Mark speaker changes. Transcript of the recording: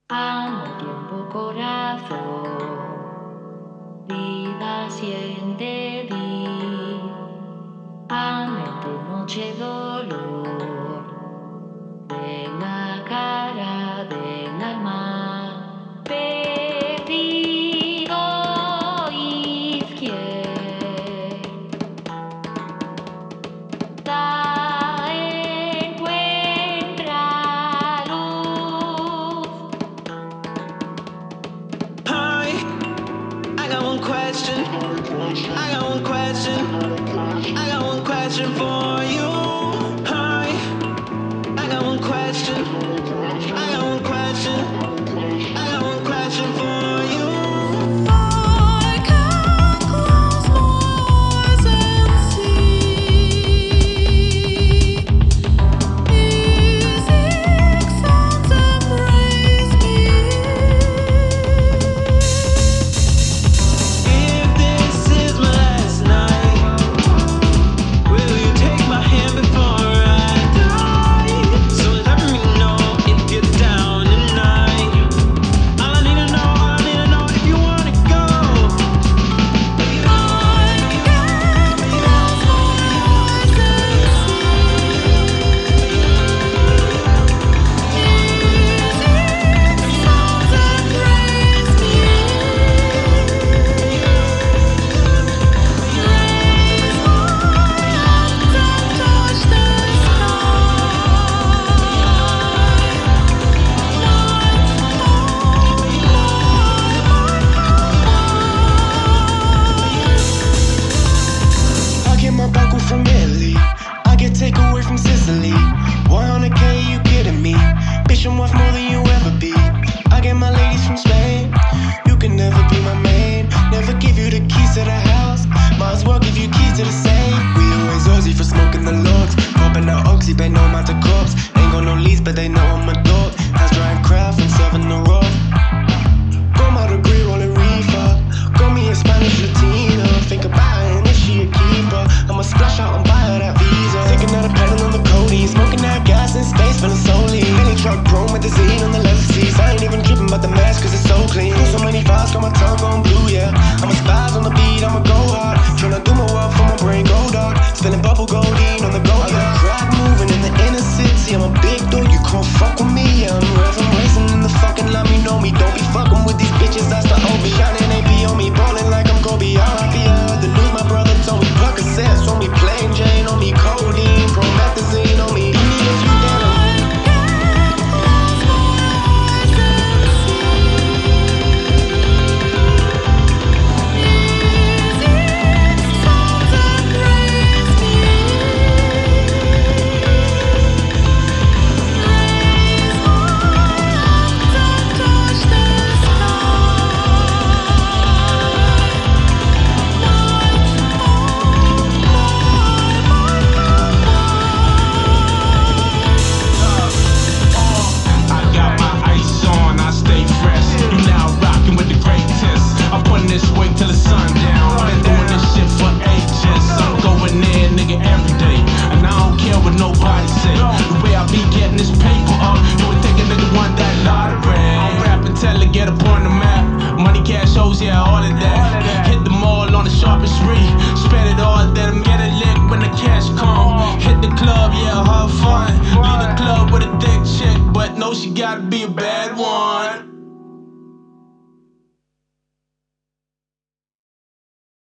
Speaker 1: Amo tiempo corazón, vida siente di, mente noche dolor, de la cara del alma, perdido izquierda, encuentra luz.
Speaker 2: Hi, I got one question. I got one question. I got one question for you. Hi, I got one question. I got one question. I got one question for you. I can close my eyes and see music sounds embrace me. If this is my last night, will you take my hand before I die? So let me know if you're down tonight. All I need to know if you wanna go. I can close my eyes and see music sounds embrace me. Raise my hands and touch the I get my Baku from Italy. I get takeaway from Sicily. 100K, you kidding me? Bitch, I'm worth more than you ever be. I get my ladies from Spain. You can never be my main. Never give you the keys to the house. Might as well give you keys to the safe. We always Aussie for smoking the logs. Popping out oxy, they know I'm out the cops. Ain't got no leads, but they know I'm a dog. Hands drying craft and serving the raw. Got my degree rolling reefer. Got me a Spanish Latina. Think about it, and if she a keeper, I'ma splash out and buy her that visa. Taking out a pedal on the codeine, smoking that gas in space, feeling so lean. Mini truck chrome with the zine on the leather seats. I ain't even tripping about the mask, cause it's so clean. Got so many files, got my tongue going blue, yeah. I'm a spaz on the beat, I'ma go hard. Tryna do my work for my brain, go dark. Spilling bubble goldine on the go. I got crowd moving in the inner city. I'm a big dog, you can't fuck with me. Yeah, I'm racing in the fucking line, you know me. Don't be fucking with these bitches, that's the OB. Shining AP on me, ballin' like I'm Kobe. R.I.P. I had to lose my brother, told me pluck a sense on me. Plain Jane on me, codeine, promethazine on me. Beat me if you down. Yeah, all of that. Hit them all on the sharpest spree. Spend it all, then I'm getting lick when the cash come. Hit the club, yeah, have fun. Leave the club with a thick chick, but no, she gotta be a bad one.